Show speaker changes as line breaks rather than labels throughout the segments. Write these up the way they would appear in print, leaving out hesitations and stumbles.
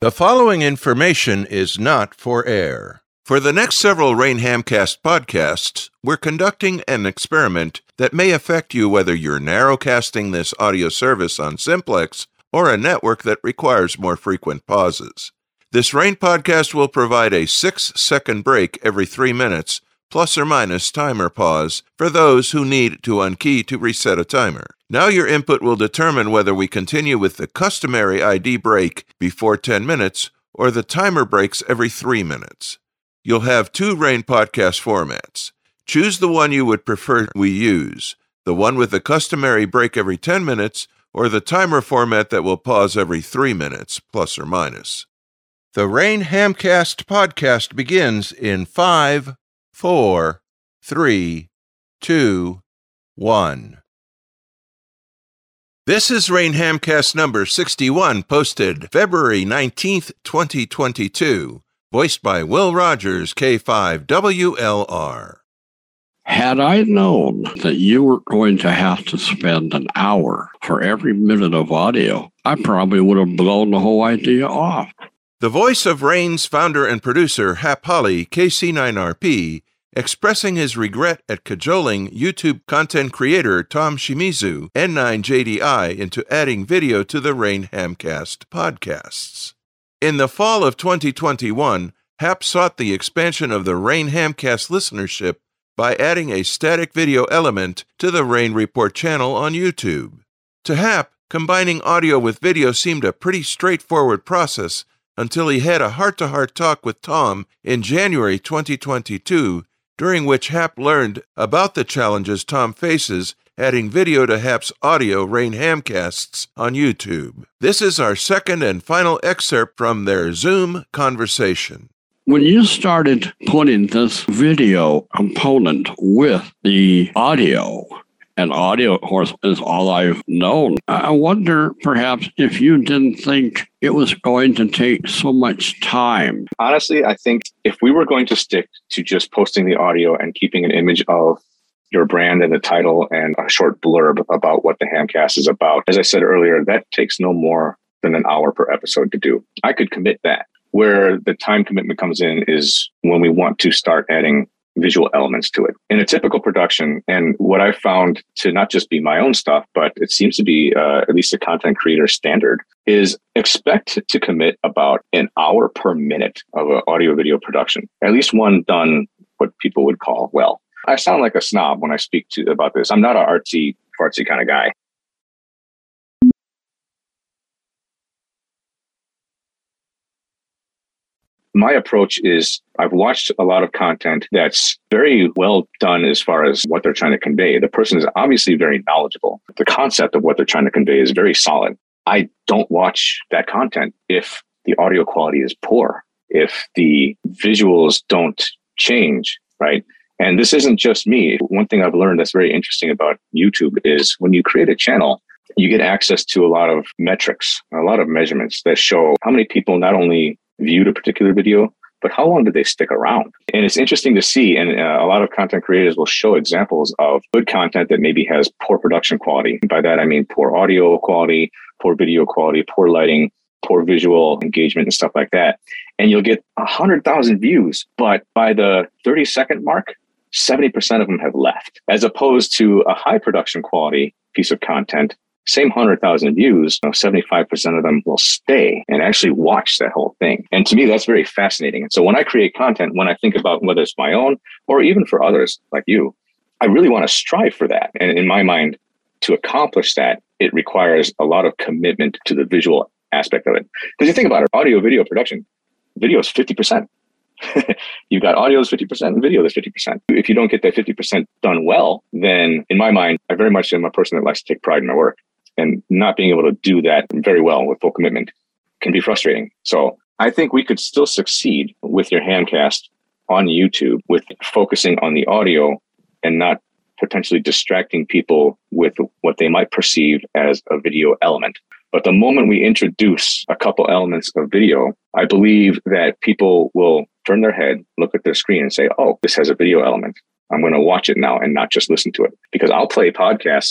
The following information is not for air. For the next several Rain Hamcast podcasts, we're conducting an experiment that may affect you whether you're narrowcasting this audio service on Simplex or a network that requires more frequent pauses. This Rain podcast will provide a 6-second break every 3 minutes, plus or minus timer pause, for those who need to unkey to reset a timer. Now your input will determine whether we continue with the customary ID break before 10 minutes or the timer breaks every 3 minutes. You'll have 2 Rain podcast formats. Choose the one you would prefer we use, the one with the customary break every 10 minutes or the timer format that will pause every 3 minutes, plus or minus. The Rain Hamcast podcast begins in 5, 4, 3, 2, 1. This is Rain Hamcast number 61, posted February 19th, 2022, voiced by Will Rogers, K5WLR.
Had I known that you were going to have to spend an hour for every minute of audio, I probably would have blown the whole idea off.
The voice of Rain's founder and producer, Hap Holly, KC9RP, expressing his regret at cajoling YouTube content creator Tom Shimizu, N9JDI, into adding video to the Rain Hamcast podcasts. In the fall of 2021, Hap sought the expansion of the Rain Hamcast listenership by adding a static video element to the Rain Report channel on YouTube. To Hap, combining audio with video seemed a pretty straightforward process until he had a heart-to-heart talk with Tom in January 2022, during which Hap learned about the challenges Tom faces adding video to Hap's audio Rain Hamcasts on YouTube. This is our second and final excerpt from their Zoom conversation.
When you started putting this video component with the audio, and audio, of course, is all I've known, I wonder perhaps if you didn't think it was going to take so much time.
Honestly, I think if we were going to stick to just posting the audio and keeping an image of your brand and the title and a short blurb about what the Hamcast is about, as I said earlier, that takes no more than an hour per episode to do. I could commit that. Where the time commitment comes in is when we want to start adding visual elements to it. In a typical production, and what I've found to not just be my own stuff, but it seems to be at least a content creator standard, is expect to commit about an hour per minute of an audio video production. At least one done what people would call well. I sound like a snob when I speak about this. I'm not an artsy, fartsy kind of guy. My approach is I've watched a lot of content that's very well done as far as what they're trying to convey. The person is obviously very knowledgeable. The concept of what they're trying to convey is very solid. I don't watch that content if the audio quality is poor, if the visuals don't change, right? And this isn't just me. One thing I've learned that's very interesting about YouTube is when you create a channel, you get access to a lot of metrics, a lot of measurements that show how many people not only viewed a particular video, but how long did they stick around? And it's interesting to see, and a lot of content creators will show examples of good content that maybe has poor production quality. By that, I mean poor audio quality, poor video quality, poor lighting, poor visual engagement and stuff like that. And you'll get 100,000 views, but by the 30-second mark, 70% of them have left, as opposed to a high production quality piece of content. Same 100,000 views, 75% of them will stay and actually watch that whole thing. And to me, that's very fascinating. And so when I create content, when I think about whether it's my own or even for others like you, I really want to strive for that. And in my mind, to accomplish that, it requires a lot of commitment to the visual aspect of it. Because you think about it, audio, video production, video is 50%. You've got audio is 50% and video is 50%. If you don't get that 50% done well, then in my mind, I very much am a person that likes to take pride in my work. And not being able to do that very well with full commitment can be frustrating. So I think we could still succeed with your Hamcast on YouTube with focusing on the audio and not potentially distracting people with what they might perceive as a video element. But the moment we introduce a couple elements of video, I believe that people will turn their head, look at their screen and say, oh, this has a video element. I'm going to watch it now and not just listen to it. Because I'll play podcasts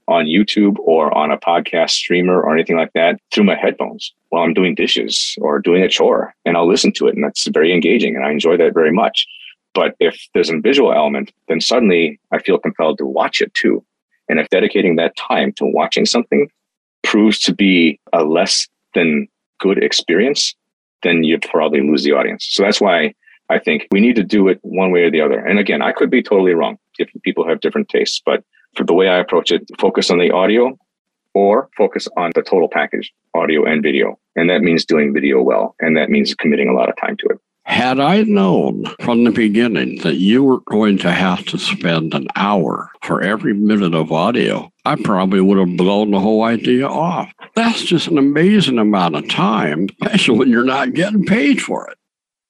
on YouTube or on a podcast streamer or anything like that through my headphones while I'm doing dishes or doing a chore, and I'll listen to it. And that's very engaging, and I enjoy that very much. But if there's a visual element, then suddenly I feel compelled to watch it too. And if dedicating that time to watching something proves to be a less than good experience, then you probably lose the audience. So that's why I think we need to do it one way or the other. And again, I could be totally wrong. Different people have different tastes, but for the way I approach it, focus on the audio or focus on the total package, audio and video. And that means doing video well. And that means committing a lot of time to it.
Had I known from the beginning that you were going to have to spend an hour for every minute of audio, I probably would have blown the whole idea off. That's just an amazing amount of time, especially when you're not getting paid for it.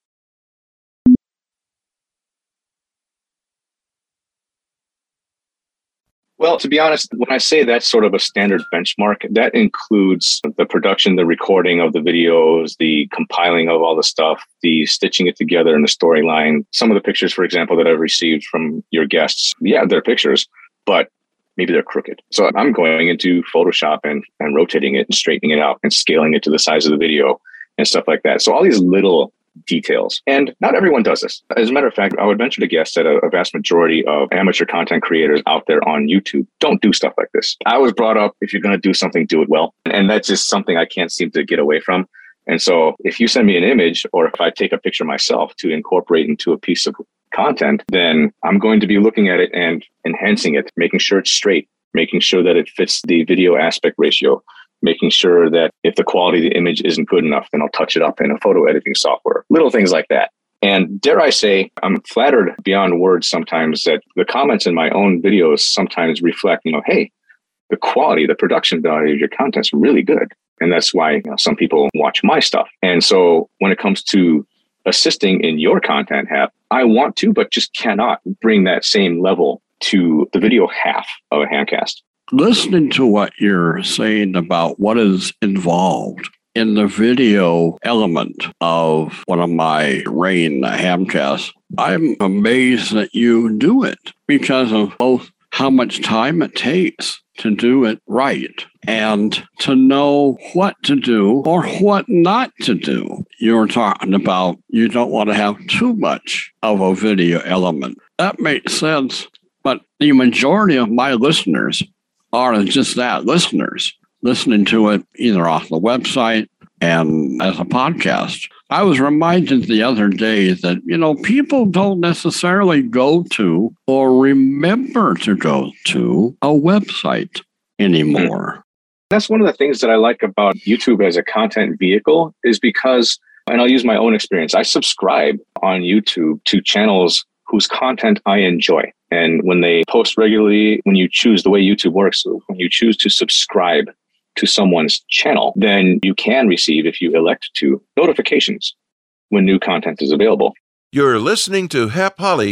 Well, to be honest, when I say that's sort of a standard benchmark, that includes the production, the recording of the videos, the compiling of all the stuff, the stitching it together in the storyline. Some of the pictures, for example, that I've received from your guests, yeah, they're pictures, but maybe they're crooked. So I'm going into Photoshop and rotating it and straightening it out and scaling it to the size of the video and stuff like that. So all these little details. And not everyone does this. As a matter of fact, I would venture to guess that a vast majority of amateur content creators out there on YouTube don't do stuff like this. I was brought up, if you're going to do something, do it well. And that's just something I can't seem to get away from. And so if you send me an image, or if I take a picture myself to incorporate into a piece of content, then I'm going to be looking at it and enhancing it, making sure it's straight, making sure that it fits the video aspect ratio, making sure that if the quality of the image isn't good enough, then I'll touch it up in a photo editing software, little things like that. And dare I say, I'm flattered beyond words sometimes that the comments in my own videos sometimes reflect, hey, the quality, the production value of your content is really good. And that's why some people watch my stuff. And so when it comes to assisting in your content, Hap, I want to, but just cannot bring that same level to the video half of a Hamcast.
Listening to what you're saying about what is involved in the video element of one of my Rain Hamcasts, I'm amazed that you do it because of both how much time it takes to do it right and to know what to do or what not to do. You're talking about you don't want to have too much of a video element. That makes sense, but the majority of my listeners are just that, listeners, listening to it either off the website and as a podcast. I was reminded the other day that, people don't necessarily go to or remember to go to a website anymore.
That's one of the things that I like about YouTube as a content vehicle is because, and I'll use my own experience, I subscribe on YouTube to channels whose content I enjoy. And when they post regularly, when you choose the way YouTube works, when you choose to subscribe to someone's channel, then you can receive, if you elect to, notifications when new content is available.
You're listening to Hap Holly,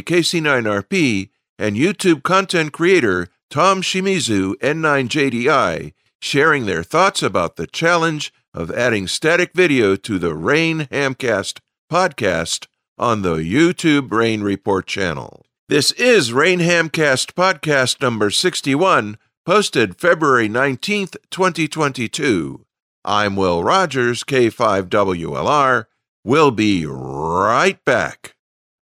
KC9RP, and YouTube content creator Tom Shimizu, N9JDI, sharing their thoughts about the challenge of adding static video to the Rain Hamcast podcast on the YouTube Rain Report channel. This is Rain Hamcast podcast number 61, posted February 19th, 2022. I'm Will Rogers, K5WLR. We'll be right back.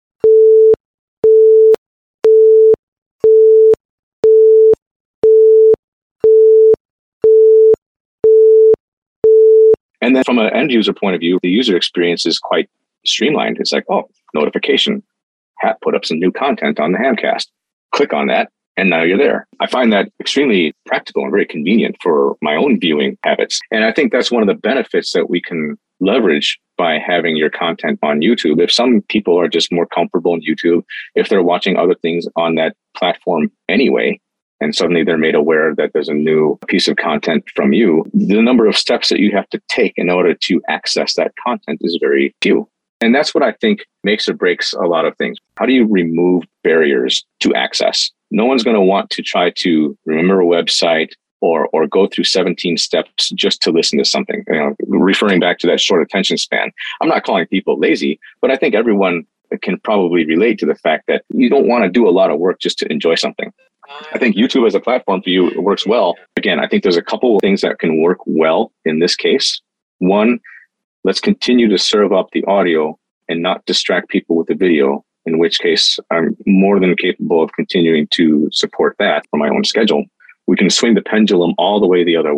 And then from an end user point of view, the user experience is quite streamlined. It's like, notification. Hap put up some new content on the Hamcast. Click on that, and now you're there. I find that extremely practical and very convenient for my own viewing habits. And I think that's one of the benefits that we can leverage by having your content on YouTube. If some people are just more comfortable in YouTube, if they're watching other things on that platform anyway, and suddenly they're made aware that there's a new piece of content from you, the number of steps that you have to take in order to access that content is very few. And that's what I think makes or breaks a lot of things. How do you remove barriers to access? No one's going to want to try to remember a website or go through 17 steps just to listen to something. Referring back to that short attention span. I'm not calling people lazy, but I think everyone can probably relate to the fact that you don't want to do a lot of work just to enjoy something. I think YouTube as a platform for you works well. Again, I think there's a couple of things that can work well in this case. One, let's continue to serve up the audio and not distract people with the video, in which case I'm more than capable of continuing to support that for my own schedule. We can swing the pendulum all the way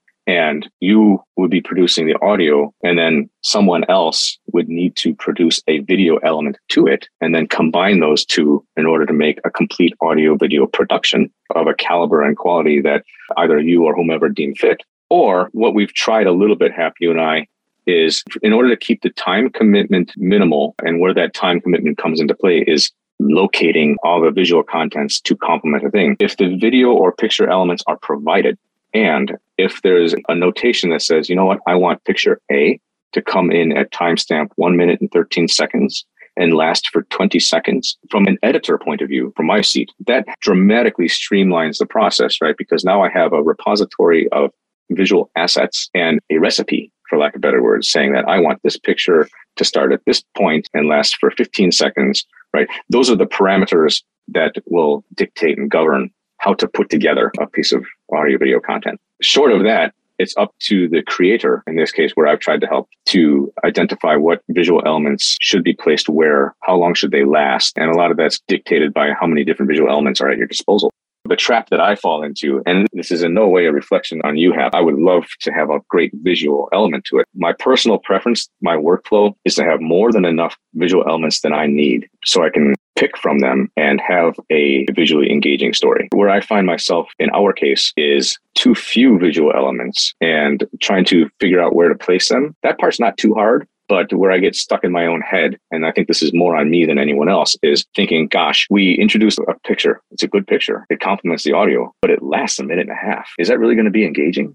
and you would be producing the audio, and then someone else would need to produce a video element to it, and then combine those two in order to make a complete audio video production of a caliber and quality that either you or whomever deem fit. Or what we've tried a little bit, Hap, you and I, is in order to keep the time commitment minimal, and where that time commitment comes into play is locating all the visual contents to complement a thing. If the video or picture elements are provided, and if there's a notation that says, you know what, I want picture A to come in at timestamp 1 minute and 13 seconds and last for 20 seconds, from an editor point of view, from my seat, that dramatically streamlines the process, right? Because now I have a repository of visual assets and a recipe, for lack of better words, saying that I want this picture to start at this point and last for 15 seconds, right? Those are the parameters that will dictate and govern how to put together a piece of audio video content. Short of that, it's up to the creator, in this case, where I've tried to help to identify what visual elements should be placed where, how long should they last. And a lot of that's dictated by how many different visual elements are at your disposal. The trap that I fall into, and this is in no way a reflection on you, Hap, I would love to have a great visual element to it. My personal preference, my workflow, is to have more than enough visual elements than I need so I can pick from them and have a visually engaging story. Where I find myself in our case is too few visual elements and trying to figure out where to place them. That part's not too hard. But where I get stuck in my own head, and I think this is more on me than anyone else, is thinking, gosh, we introduced a picture. It's a good picture. It complements the audio, but it lasts a minute and a half. Is that really going to be engaging?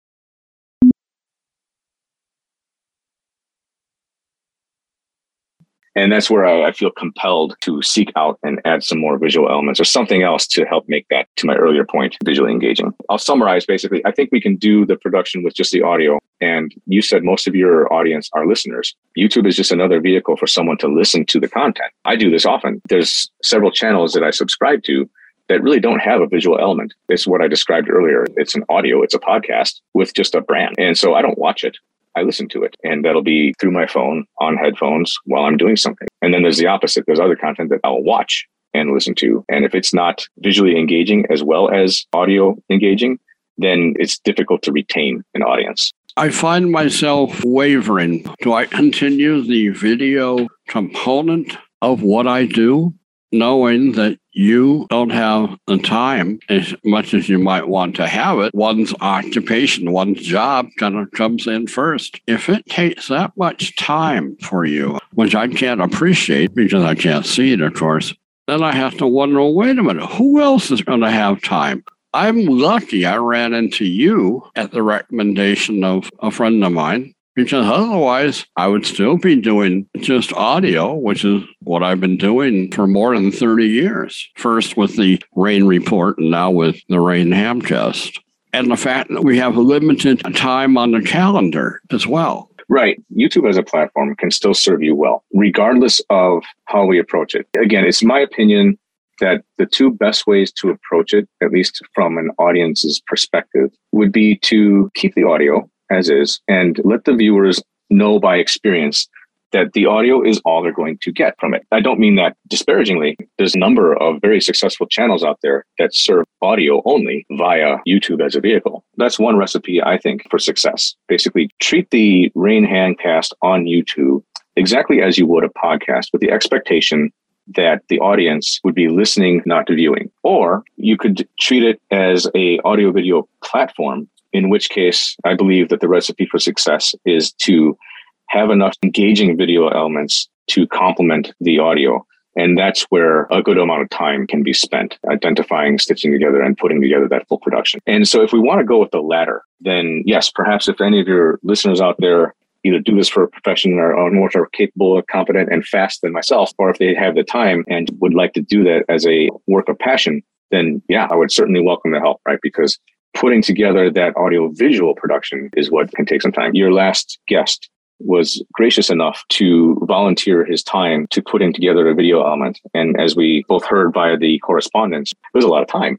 And that's where I feel compelled to seek out and add some more visual elements or something else to help make that, to my earlier point, visually engaging. I'll summarize basically. I think we can do the production with just the audio. And you said most of your audience are listeners. YouTube is just another vehicle for someone to listen to the content. I do this often. There's several channels that I subscribe to that really don't have a visual element. It's what I described earlier. It's an audio, it's a podcast with just a brand. And so I don't watch it. I listen to it, and that'll be through my phone on headphones while I'm doing something. And then there's the opposite. There's other content that I'll watch and listen to. And if it's not visually engaging as well as audio engaging, then it's difficult to retain an audience.
I find myself wavering. Do I continue the video component of what I do, knowing that you don't have the time as much as you might want to have it? One's occupation, one's job kind of comes in first. If it takes that much time for you, which I can't appreciate because I can't see it, of course, then I have to wonder, well, wait a minute, who else is going to have time? I'm lucky I ran into you at the recommendation of a friend of mine, because otherwise I would still be doing just audio, which is what I've been doing for more than 30 years. First with the Rain Report and now with the Rain Hamcast. And the fact that we have limited time on the calendar as well.
Right. YouTube as a platform can still serve you well, regardless of how we approach it. Again, it's my opinion that the two best ways to approach it, at least from an audience's perspective, would be to keep the audio as is and let the viewers know by experience that the audio is all they're going to get from it. I don't mean that disparagingly. There's a number of very successful channels out there that serve audio only via YouTube as a vehicle. That's one recipe, I think, for success. Basically, treat the Rain Handcast on YouTube exactly as you would a podcast, with the expectation that the audience would be listening, not viewing. Or you could treat it as a audio video platform, in which case I believe that the recipe for success is to have enough engaging video elements to complement the audio. And that's where a good amount of time can be spent identifying, stitching together, and putting together that full production. And so if we want to go with the latter, then yes, perhaps if any of your listeners out there either do this for a profession or are more capable, competent, and fast than myself, or if they have the time and would like to do that as a work of passion, then yeah, I would certainly welcome the help, right? Because putting together that audio visual production is what can take some time. Your last guest was gracious enough to volunteer his time to putting together a video element. And as we both heard via the correspondence, it was a lot of time.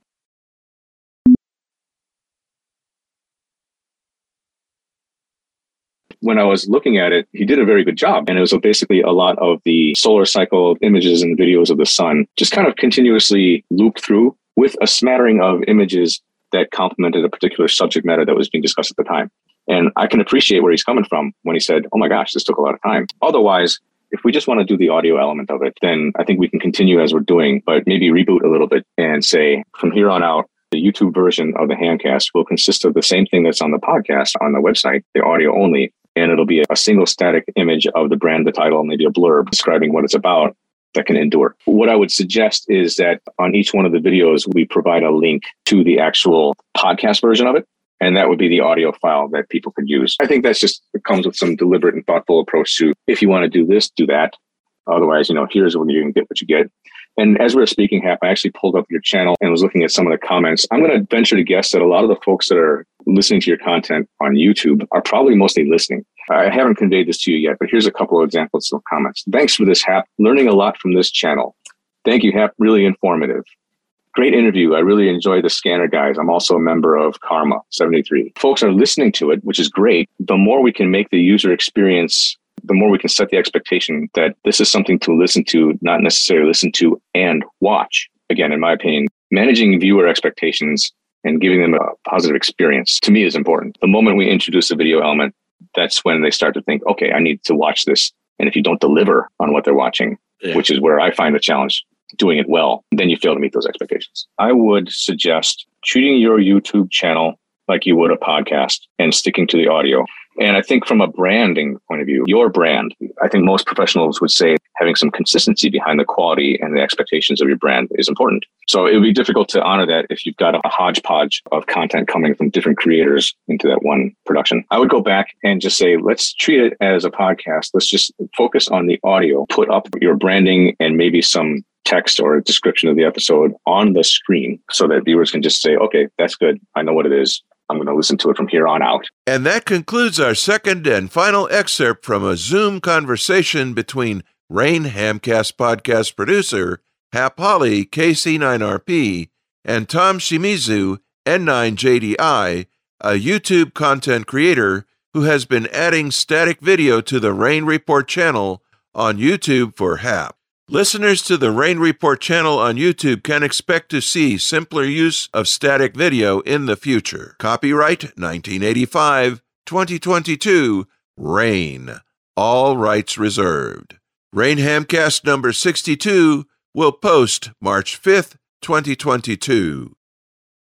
When I was looking at it, he did a very good job. And it was basically a lot of the solar cycle images and videos of the sun, just kind of continuously looped through with a smattering of images that complemented a particular subject matter that was being discussed at the time. And I can appreciate where he's coming from when he said, oh my gosh, this took a lot of time. Otherwise, if we just want to do the audio element of it, then I think we can continue as we're doing, but maybe reboot a little bit and say, from here on out, the YouTube version of the Hamcast will consist of the same thing that's on the podcast on the website, the audio only. And it'll be a single static image of the brand, the title, maybe a blurb describing what it's about that can endure. What I would suggest is that on each one of the videos, we provide a link to the actual podcast version of it. And that would be the audio file that people could use. I think that's just, it comes with some deliberate and thoughtful approach to, if you want to do this, do that. Otherwise, here's when you can get what you get. And as we were speaking, Hap, I actually pulled up your channel and was looking at some of the comments. I'm going to venture to guess that a lot of the folks that are listening to your content on YouTube are probably mostly listening. I haven't conveyed this to you yet, but here's a couple of examples of comments. Thanks for this, Hap. Learning a lot from this channel. Thank you, Hap. Really informative. Great interview. I really enjoy the scanner guys. I'm also a member of Karma 73. Folks are listening to it, which is great. The more we can make the user experience, the more we can set the expectation that this is something to listen to, not necessarily listen to and watch. Again, in my opinion, managing viewer expectations and giving them a positive experience to me is important. The moment we introduce a video element, that's when they start to think, okay, I need to watch this. And if you don't deliver on what they're watching, which is where I find the challenge, doing it well, then you fail to meet those expectations. I would suggest treating your YouTube channel like you would a podcast and sticking to the audio. And I think from a branding point of view, your brand, I think most professionals would say having some consistency behind the quality and the expectations of your brand is important. So it would be difficult to honor that if you've got a hodgepodge of content coming from different creators into that one production. I would go back and just say, let's treat it as a podcast. Let's just focus on the audio, put up your branding and maybe some text or a description of the episode on the screen so that viewers can just say, okay, that's good. I know what it is. I'm going to listen to it from here on out.
And that concludes our second and final excerpt from a Zoom conversation between Rain Hamcast podcast producer Hap Holly, KC9RP, and Tom Shimizu, N9JDI, a YouTube content creator who has been adding static video to the Rain Report channel on YouTube for Hap. Listeners to the Rain Report channel on YouTube can expect to see simpler use of static video in the future. Copyright 1985, 2022, Rain. All rights reserved. Rain Hamcast number 62 will post March 5th, 2022.